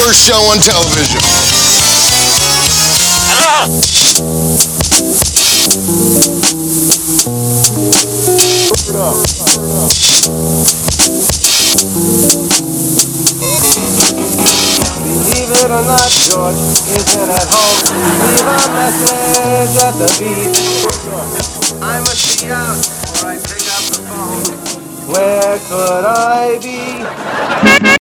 worst show on television. Believe it or not, George isn't at home. Leave a message at the beat. I must be out before I pick up the phone. Where could I be?